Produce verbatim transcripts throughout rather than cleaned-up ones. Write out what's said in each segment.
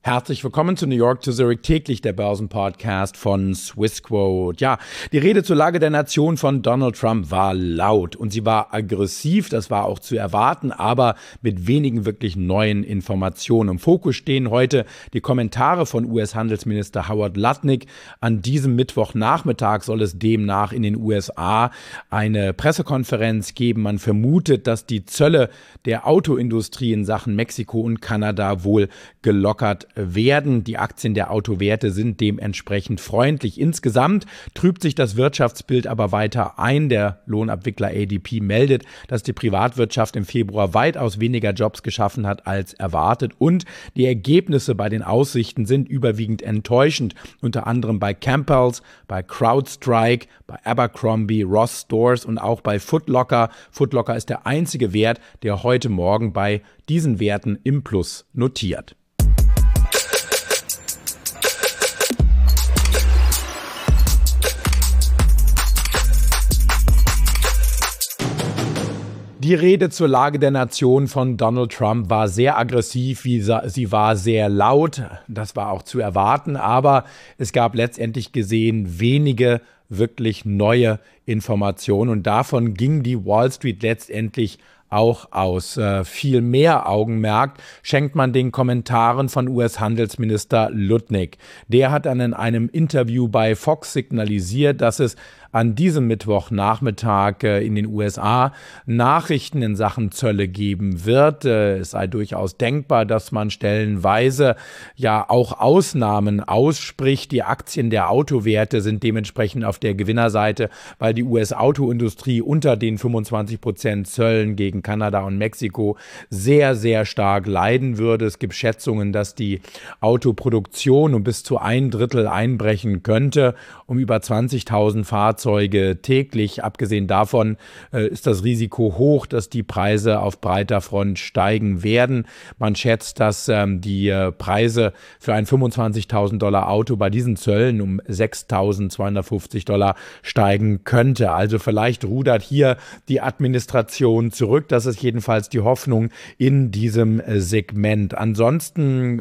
Herzlich willkommen zu New York to Zurich, täglich der Börsenpodcast von Swissquote. Ja, die Rede zur Lage der Nation von Donald Trump war laut und sie war aggressiv, das war auch zu erwarten, aber mit wenigen wirklich neuen Informationen. Im Fokus stehen heute die Kommentare von U S-Handelsminister Howard Lutnick. An diesem Mittwochnachmittag soll es demnach in den U S A eine Pressekonferenz geben. Man vermutet, dass die Zölle der Autoindustrie in Sachen Mexiko und Kanada wohl gelockert werden. Die Aktien der Autowerte sind dementsprechend freundlich. Insgesamt trübt sich das Wirtschaftsbild aber weiter ein. Der Lohnabwickler A D P meldet, dass die Privatwirtschaft im Februar weitaus weniger Jobs geschaffen hat als erwartet und die Ergebnisse bei den Aussichten sind überwiegend enttäuschend. Unter anderem bei Campbell's, bei CrowdStrike, bei Abercrombie, Ross Stores und auch bei Foot Locker. Foot Locker ist der einzige Wert, der heute Morgen bei diesen Werten im Plus notiert. Die Rede zur Lage der Nation von Donald Trump war sehr aggressiv, sie war sehr laut, das war auch zu erwarten, aber es gab letztendlich gesehen wenige wirklich neue Informationen und davon ging die Wall Street letztendlich auch aus. Äh, viel mehr Augenmerk schenkt man den Kommentaren von U S-Handelsminister Lutnick. Der hat dann in einem Interview bei Fox signalisiert, dass es an diesem Mittwochnachmittag äh, in den U S A Nachrichten in Sachen Zölle geben wird. Äh, es sei durchaus denkbar, dass man stellenweise ja auch Ausnahmen ausspricht. Die Aktien der Autowerte sind dementsprechend auf der Gewinnerseite, weil die U S-Autoindustrie unter den fünfundzwanzig Prozent Zöllen gegen Kanada und Mexiko sehr, sehr stark leiden würde. Es gibt Schätzungen, dass die Autoproduktion um bis zu ein Drittel einbrechen könnte, um über zwanzigtausend Fahrzeuge täglich. Abgesehen davon äh, ist das Risiko hoch, dass die Preise auf breiter Front steigen werden. Man schätzt, dass ähm, die äh, Preise für ein fünfundzwanzigtausend Dollar Auto bei diesen Zöllen um sechstausendzweihundertfünfzig Dollar steigen könnte. Also vielleicht rudert hier die Administration zurück. Das ist jedenfalls die Hoffnung in diesem Segment. Ansonsten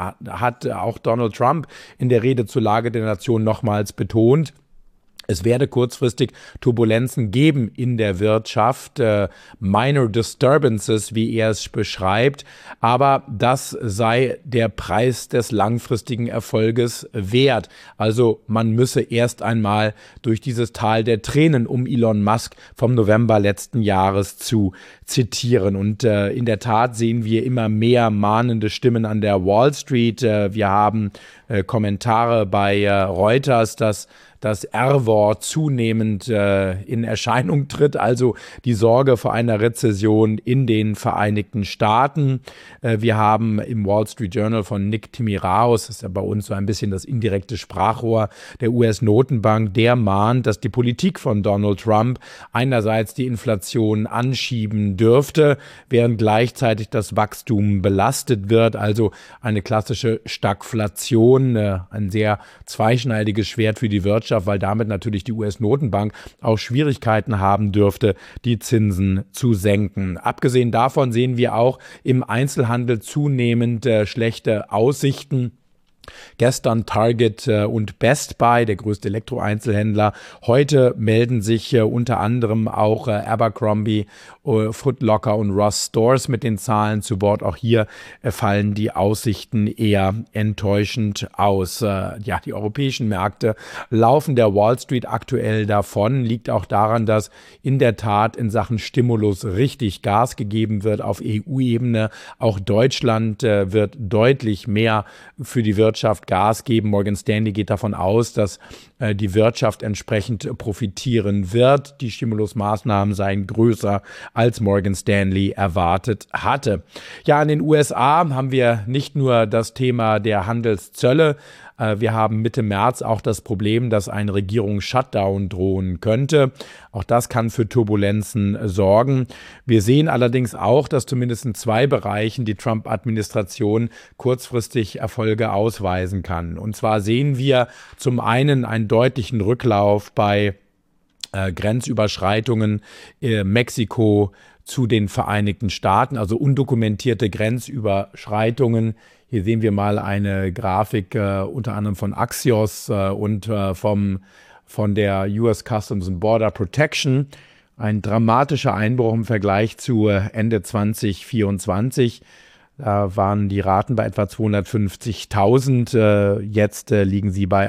hat auch Donald Trump in der Rede zur Lage der Nation nochmals betont, es werde kurzfristig Turbulenzen geben in der Wirtschaft, äh, minor disturbances, wie er es beschreibt, aber das sei der Preis des langfristigen Erfolges wert. Also man müsse erst einmal durch dieses Tal der Tränen, um Elon Musk vom November letzten Jahres zu zitieren. Und äh, in der Tat sehen wir immer mehr mahnende Stimmen an der Wall Street. Äh, wir haben äh, Kommentare bei äh, Reuters, dass das R-Wort zunehmend äh, in Erscheinung tritt, also die Sorge vor einer Rezession in den Vereinigten Staaten. Äh, wir haben im Wall Street Journal von Nick Timiraos, das ist ja bei uns so ein bisschen das indirekte Sprachrohr der U S-Notenbank, der mahnt, dass die Politik von Donald Trump einerseits die Inflation anschieben dürfte, während gleichzeitig das Wachstum belastet wird, also eine klassische Stagflation, äh, ein sehr zweischneidiges Schwert für die Wirtschaft, weil damit natürlich die U S-Notenbank auch Schwierigkeiten haben dürfte, die Zinsen zu senken. Abgesehen davon sehen wir auch im Einzelhandel zunehmend äh, schlechte Aussichten. Gestern Target äh, und Best Buy, der größte Elektroeinzelhändler. Heute melden sich äh, unter anderem auch äh, Abercrombie, äh, Foot Locker und Ross Stores mit den Zahlen zu Wort. Auch hier äh, fallen die Aussichten eher enttäuschend aus. Äh, ja, die europäischen Märkte laufen der Wall Street aktuell davon. Liegt auch daran, dass in der Tat in Sachen Stimulus richtig Gas gegeben wird auf E U-Ebene. Auch Deutschland äh, wird deutlich mehr für die Wirtschaft Gas geben. Morgan Stanley geht davon aus, dass äh, die Wirtschaft entsprechend profitieren wird. Die Stimulusmaßnahmen seien größer, als Morgan Stanley erwartet hatte. Ja, in den U S A haben wir nicht nur das Thema der Handelszölle. Äh, wir haben Mitte März auch das Problem, dass ein Regierungs-Shutdown drohen könnte. Auch das kann für Turbulenzen sorgen. Wir sehen allerdings auch, dass zumindest in zwei Bereichen die Trump-Administration kurzfristig Erfolge ausweisen kann. Und zwar sehen wir zum einen einen deutlichen Rücklauf bei äh, Grenzüberschreitungen äh, Mexiko zu den Vereinigten Staaten, also undokumentierte Grenzüberschreitungen Hier sehen wir mal eine Grafik äh, unter anderem von Axios äh, und äh, vom, von der U S Customs and Border Protection. Ein dramatischer Einbruch im Vergleich zu äh, Ende zwanzig vierundzwanzig. Da waren die Raten bei etwa zweihundertfünfzigtausend, äh, jetzt äh, liegen sie bei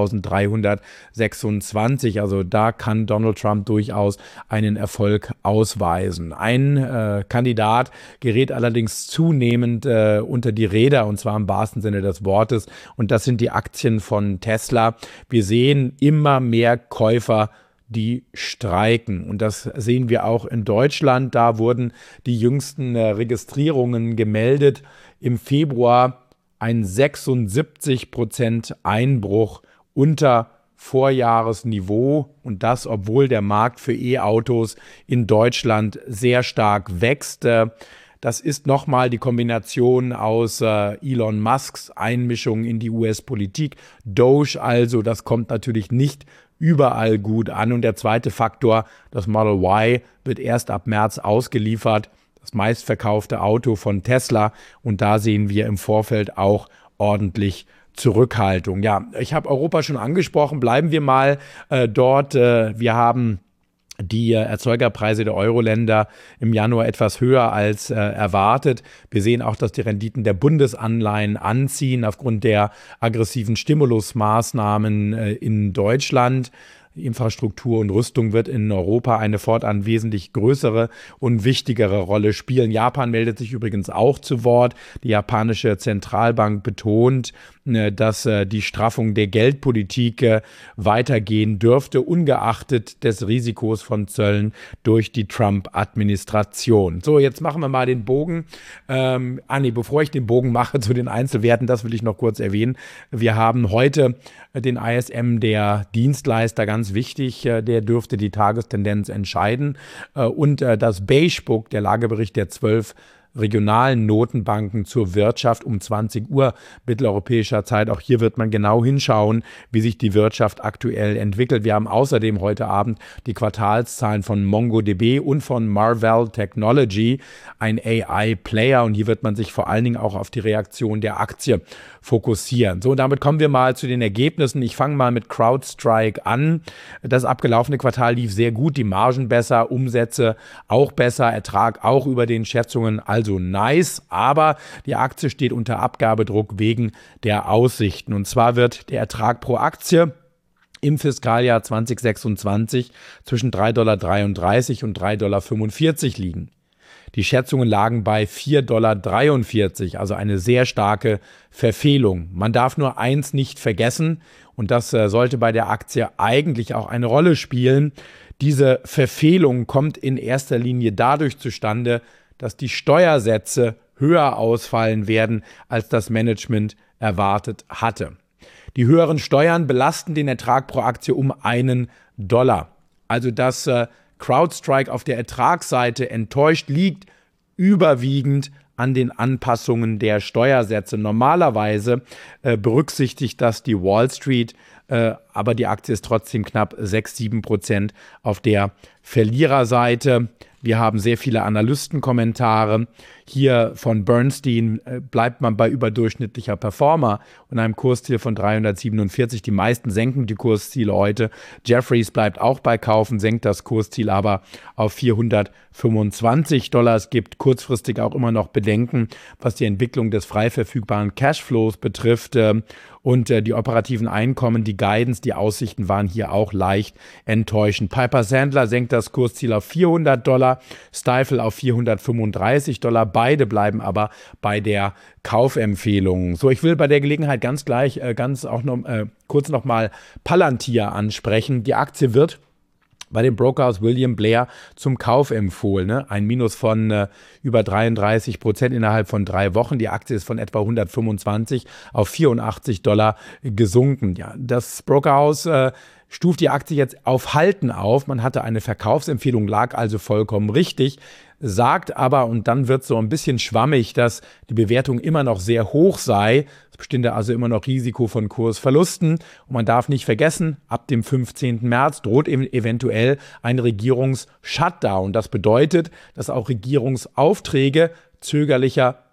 achttausenddreihundertsechsundzwanzig. Also da kann Donald Trump durchaus einen Erfolg ausweisen. Ein äh, Kandidat gerät allerdings zunehmend äh, unter die Räder, und zwar im wahrsten Sinne des Wortes, und das sind die Aktien von Tesla. Wir sehen immer mehr Käufer, die streiken. Und das sehen wir auch in Deutschland. Da wurden die jüngsten äh, Registrierungen gemeldet. Im Februar ein sechsundsiebzig Prozent Einbruch unter Vorjahresniveau. Und das, obwohl der Markt für E-Autos in Deutschland sehr stark wächst. Äh, Das ist nochmal die Kombination aus äh, Elon Musks Einmischung in die U S-Politik. Doge also, das kommt natürlich nicht überall gut an. Und der zweite Faktor, das Model Y wird erst ab März ausgeliefert. Das meistverkaufte Auto von Tesla. Und da sehen wir im Vorfeld auch ordentlich Zurückhaltung. Ja, ich habe Europa schon angesprochen. Bleiben wir mal äh, dort. Äh, wir haben die Erzeugerpreise der Euro-Länder im Januar etwas höher als äh, erwartet. Wir sehen auch, dass die Renditen der Bundesanleihen anziehen aufgrund der aggressiven Stimulusmaßnahmen äh, in Deutschland. Infrastruktur und Rüstung wird in Europa eine fortan wesentlich größere und wichtigere Rolle spielen. Japan meldet sich übrigens auch zu Wort. Die japanische Zentralbank betont, dass die Straffung der Geldpolitik weitergehen dürfte, ungeachtet des Risikos von Zöllen durch die Trump-Administration. So, jetzt machen wir mal den Bogen. Ähm, ah nee, bevor ich den Bogen mache zu den Einzelwerten, das will ich noch kurz erwähnen. Wir haben heute den I S M der Dienstleister, ganz wichtig, der dürfte die Tagestendenz entscheiden. Und das Beige Book, der Lagebericht der zwölf regionalen Notenbanken zur Wirtschaft um zwanzig Uhr mitteleuropäischer Zeit. Auch hier wird man genau hinschauen, wie sich die Wirtschaft aktuell entwickelt. Wir haben außerdem heute Abend die Quartalszahlen von MongoDB und von Marvell Technology, ein A I-Player. Und hier wird man sich vor allen Dingen auch auf die Reaktion der Aktie fokussieren. So, damit kommen wir mal zu den Ergebnissen. Ich fange mal mit CrowdStrike an. Das abgelaufene Quartal lief sehr gut, die Margen besser, Umsätze auch besser, Ertrag auch über den Schätzungen, also nice, aber die Aktie steht unter Abgabedruck wegen der Aussichten. Und zwar wird der Ertrag pro Aktie im Fiskaljahr zwanzig sechsundzwanzig zwischen drei Komma dreiunddreißig Dollar und drei Komma fünfundvierzig Dollar liegen. Die Schätzungen lagen bei vier Komma dreiundvierzig Dollar, also eine sehr starke Verfehlung. Man darf nur eins nicht vergessen, und das äh, sollte bei der Aktie eigentlich auch eine Rolle spielen. Diese Verfehlung kommt in erster Linie dadurch zustande, dass die Steuersätze höher ausfallen werden, als das Management erwartet hatte. Die höheren Steuern belasten den Ertrag pro Aktie um einen Dollar. Also dass äh, CrowdStrike auf der Ertragsseite enttäuscht, liegt überwiegend an den Anpassungen der Steuersätze. Normalerweise äh, berücksichtigt das die Wall Street, äh, aber die Aktie ist trotzdem knapp sechs, sieben Prozent auf der Verliererseite. Wir haben sehr viele Analystenkommentare. Hier von Bernstein äh, bleibt man bei überdurchschnittlicher Performer und einem Kursziel von dreihundertsiebenundvierzig. Die meisten senken die Kursziele heute. Jefferies bleibt auch bei Kaufen, senkt das Kursziel aber auf vierhundertfünfundzwanzig Dollar. Es gibt kurzfristig auch immer noch Bedenken, was die Entwicklung des frei verfügbaren Cashflows betrifft. Äh, und äh, die operativen Einkommen, die Guidance, die Aussichten waren hier auch leicht enttäuschend. Piper Sandler senkt das Kursziel auf vierhundert Dollar, Stifel auf vierhundertfünfunddreißig Dollar. Beide bleiben aber bei der Kaufempfehlung. So, ich will bei der Gelegenheit ganz gleich, äh, ganz auch noch äh, kurz nochmal Palantir ansprechen. Die Aktie wird bei dem Brokerhaus William Blair zum Kauf empfohlen. Ne? Ein Minus von äh, über dreiunddreißig Prozent innerhalb von drei Wochen. Die Aktie ist von etwa hundertfünfundzwanzig auf vierundachtzig Dollar gesunken. Ja, das Brokerhaus äh, stuft die Aktie jetzt auf Halten auf. Man hatte eine Verkaufsempfehlung, lag also vollkommen richtig, sagt aber, und dann wird so ein bisschen schwammig, dass die Bewertung immer noch sehr hoch sei. Es bestünde also immer noch Risiko von Kursverlusten. Und man darf nicht vergessen, ab dem fünfzehnten März droht eben eventuell ein Regierungs-Shutdown. Das bedeutet, dass auch Regierungsaufträge zögerlicher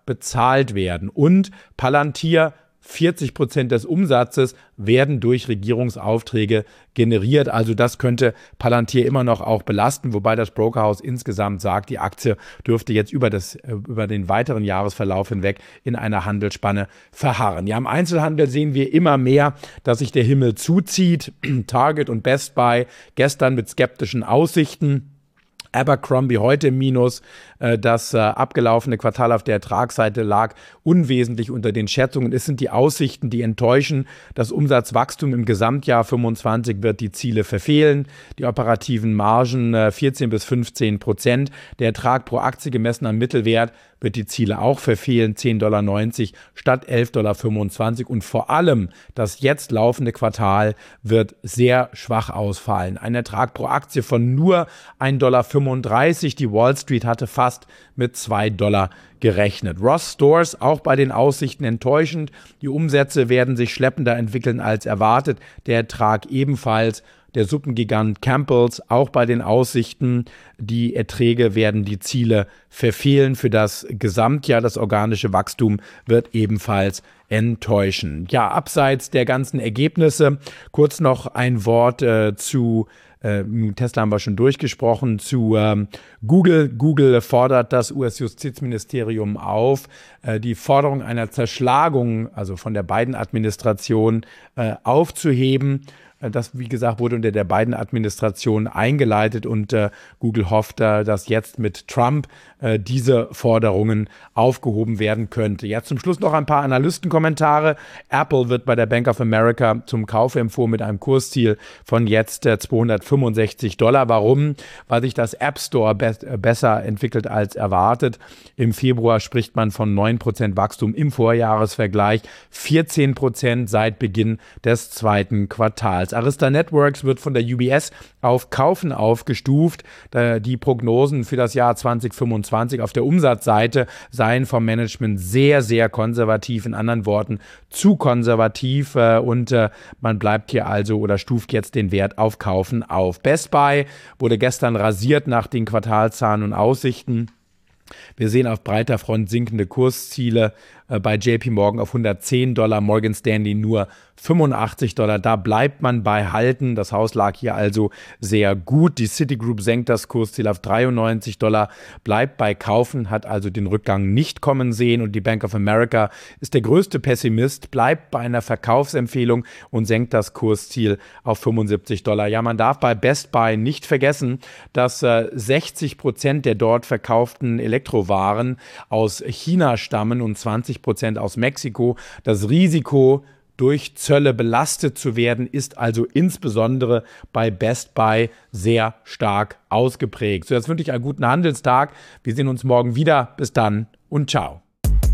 bezahlt werden. Und Palantir, vierzig Prozent des Umsatzes werden durch Regierungsaufträge generiert. Also das könnte Palantir immer noch auch belasten, wobei das Brokerhaus insgesamt sagt, die Aktie dürfte jetzt über, das, über den weiteren Jahresverlauf hinweg in einer Handelsspanne verharren. Ja, im Einzelhandel sehen wir immer mehr, dass sich der Himmel zuzieht. Target und Best Buy gestern mit skeptischen Aussichten. Abercrombie heute im Minus. Das äh, abgelaufene Quartal auf der Ertragsseite lag unwesentlich unter den Schätzungen. Es sind die Aussichten, die enttäuschen. Das Umsatzwachstum im Gesamtjahr fünfundzwanzig wird die Ziele verfehlen. Die operativen Margen äh, vierzehn bis fünfzehn Prozent. Der Ertrag pro Aktie gemessen am Mittelwert wird die Ziele auch verfehlen. zehn Komma neunzig Dollar statt elf Komma fünfundzwanzig Dollar. Und vor allem das jetzt laufende Quartal wird sehr schwach ausfallen. Ein Ertrag pro Aktie von nur ein Komma fünfunddreißig Dollar. Die Wall Street hatte fast mit zwei Dollar gerechnet. Ross Stores auch bei den Aussichten enttäuschend. Die Umsätze werden sich schleppender entwickeln als erwartet. Der Ertrag ebenfalls. Der Suppengigant Campbell's auch bei den Aussichten. Die Erträge werden die Ziele verfehlen für das Gesamtjahr. Das organische Wachstum wird ebenfalls enttäuschen. Ja, abseits der ganzen Ergebnisse kurz noch ein Wort äh, zu Äh, Tesla haben wir schon durchgesprochen, zu ähm, Google. Google fordert das U S-Justizministerium auf, äh, die Forderung einer Zerschlagung, also von der Biden-Administration, äh, aufzuheben. Das, wie gesagt, wurde unter der Biden-Administration eingeleitet und äh, Google hofft, äh, dass jetzt mit Trump äh, diese Forderungen aufgehoben werden könnte. Jetzt zum Schluss noch ein paar Analystenkommentare. Apple wird bei der Bank of America zum Kauf empfohlen mit einem Kursziel von jetzt äh, zweihundertfünfundsechzig Dollar. Warum? Weil sich das App Store be- besser entwickelt als erwartet. Im Februar spricht man von neun Prozent Wachstum im Vorjahresvergleich, vierzehn Prozent seit Beginn des zweiten Quartals. Arista Networks wird von der U B S auf Kaufen aufgestuft. Die Prognosen für das Jahr zwanzig fünfundzwanzig auf der Umsatzseite seien vom Management sehr, sehr konservativ. In anderen Worten, zu konservativ. Und man bleibt hier also oder stuft jetzt den Wert auf Kaufen auf. Best Buy wurde gestern rasiert nach den Quartalszahlen und Aussichten. Wir sehen auf breiter Front sinkende Kursziele äh, bei J P Morgan auf hundertzehn Dollar, Morgan Stanley nur fünfundachtzig Dollar. Da bleibt man bei halten. Das Haus lag hier also sehr gut. Die Citigroup senkt das Kursziel auf dreiundneunzig Dollar, bleibt bei Kaufen, hat also den Rückgang nicht kommen sehen. Und die Bank of America ist der größte Pessimist, bleibt bei einer Verkaufsempfehlung und senkt das Kursziel auf fünfundsiebzig Dollar. Ja, man darf bei Best Buy nicht vergessen, dass äh, sechzig Prozent der dort verkauften Elektrowaren aus China stammen und zwanzig Prozent aus Mexiko. Das Risiko, durch Zölle belastet zu werden, ist also insbesondere bei Best Buy sehr stark ausgeprägt. So, jetzt wünsche ich einen guten Handelstag. Wir sehen uns morgen wieder. Bis dann und ciao.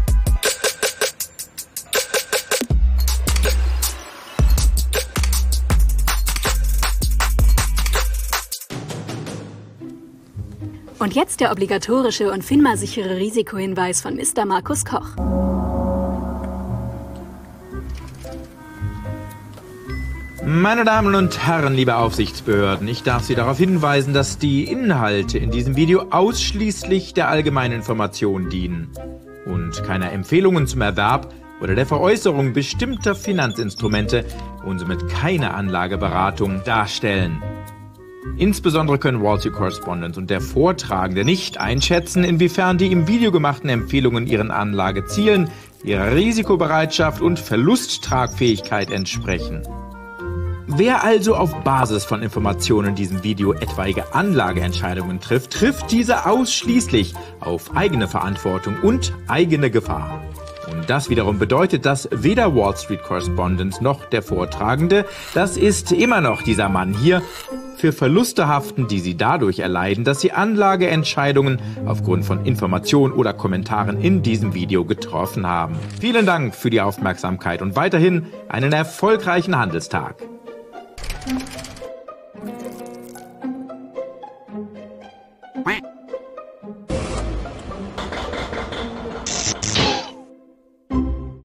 Und jetzt der obligatorische und FINMA-sichere Risikohinweis von Mister Markus Koch. Meine Damen und Herren, liebe Aufsichtsbehörden, ich darf Sie darauf hinweisen, dass die Inhalte in diesem Video ausschließlich der allgemeinen Information dienen und keine Empfehlungen zum Erwerb oder der Veräußerung bestimmter Finanzinstrumente und somit keine Anlageberatung darstellen. Insbesondere können Wall Street Correspondent und der Vortragende nicht einschätzen, inwiefern die im Video gemachten Empfehlungen ihren Anlagezielen, ihrer Risikobereitschaft und Verlusttragfähigkeit entsprechen. Wer also auf Basis von Informationen in diesem Video etwaige Anlageentscheidungen trifft, trifft diese ausschließlich auf eigene Verantwortung und eigene Gefahr. Und das wiederum bedeutet, dass weder Wall Street Correspondent noch der Vortragende, das ist immer noch dieser Mann hier, für Verluste haften, die sie dadurch erleiden, dass sie Anlageentscheidungen aufgrund von Informationen oder Kommentaren in diesem Video getroffen haben. Vielen Dank für die Aufmerksamkeit und weiterhin einen erfolgreichen Handelstag.